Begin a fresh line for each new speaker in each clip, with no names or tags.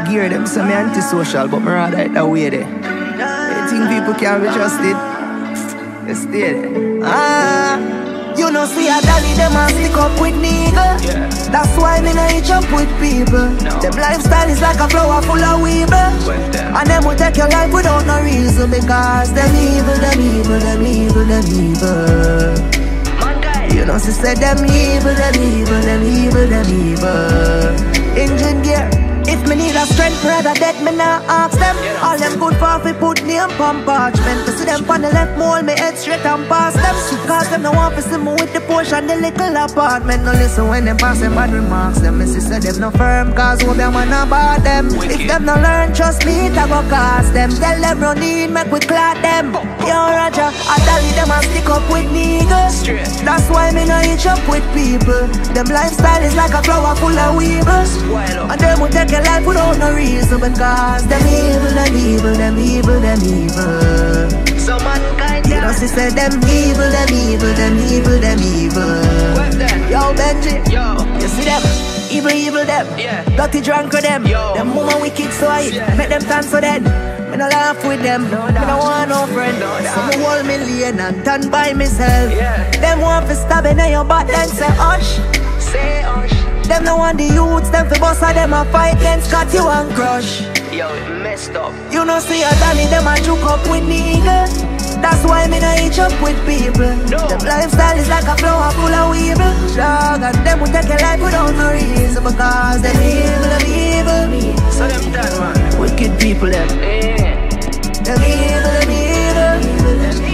gear them, so me antisocial, but me rather it that way there. I think people can't be trusted. They stay there.
You know see a dolly them a stick up with nigga.
Yeah.
That's why me no hitch up with people.
No.
Them lifestyle is like a flower full of weevil. And them will take your life without no reason. Because them evil, them evil, them evil, them evil.
Mankind.
You know she said them evil, them evil, them evil, them evil. Engine gear. If me need a strength rather dead, me nah ask them. All them good for fi put name on parchment. To see them on the left mold, me head straight and pass them. Cause them no want to see me with the Porsche and the little apartment. No listen when them pass them bad remarks. Them me say them no firm, cause what them wanna about them. If them no learn, trust me, it a go cost them. Tell them run in, make we clot them. Yo Roger, I dolly them and stick up with niggas. That's why me no hitch up with people. Them lifestyle is like a flower full of weevils. And them will take your life without no reason. Because them evil, them evil, them evil, them evil.
So mankind,
you know she said them evil, them evil, them evil, them evil. Yo Benji,
yo,
you see them? Evil, evil them.
Yeah.
Dirty drunk with them.
Yo.
Them woman wicked so I make them dance for them. Me no laugh with them, me no want no friend. So me hold me lane and turn by myself.
Yeah.
Them want to stab in your butt then say hush.
Say hush.
Them no want the youths, them fi bust a them a fight against Scott you and crush.
Yo, it messed up.
You know see a Danny, them a juke up with niggas. That's why me no hitch up with people.
No.
Them lifestyle is like a flower full of weevil. Dog, and them will take your life without no reason. Because them evil, them evil.
So them done, man.
Wicked people, them.
Yeah.
Them evil, them evil.
Them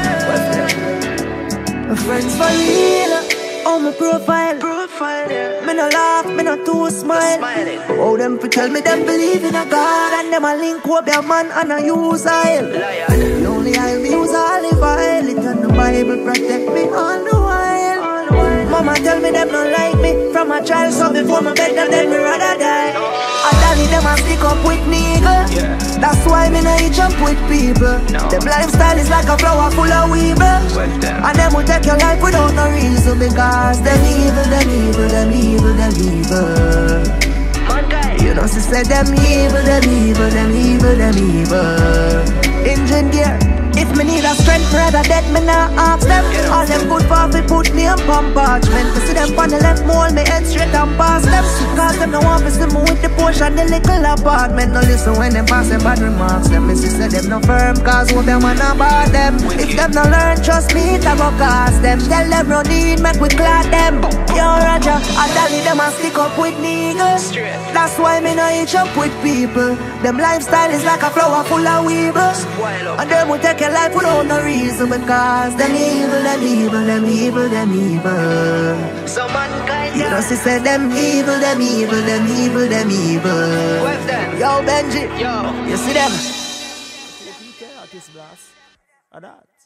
evil.
My friends for real. On my profile,
yeah.
me no laugh, me no too smile.
Smiling.
Oh, them fi tell me them believe in a God. And them a link up their man and a use oil.
Lion.
Only I'll use olive oil. It and the Bible protect me all the while. Mama tell me them don't like me from a child, so before my bed them then me rather die. I dolly them a stick up with nigga.
Yeah.
That's why me no hitch up with people.
No.
Them lifestyle is like a flower full of weevil. And them will take your life without no reason. Because them evil, them evil, them evil, them evil.
Mankind.
You know she said them evil, them evil, them evil, them evil. Engine gear. If me need a strength rather dead, me nah ask them. All them good for fi put name on parchment. To see them on the left mold, me head straight and pass them. Cause them no want to see me with the Porsche and the little apartment. No listen when them pass them bad remarks. Them me say them no firm, cause what them wanna about them. If them no learn, trust me, it a go cost them. Tell them run in, make we clot them. Yo Roger, I dolly them and stick up with niggas. That's why me no hitch up with people. Them lifestyle is like a flower full of weevils. And them will take your life without no reason. Because them evil, them evil, them evil, them evil.
So mankind,
You know she said them evil, them evil, them evil, them evil.
What's them?
Yo Benji,
Yo.
you see them?
Artist Blast. That.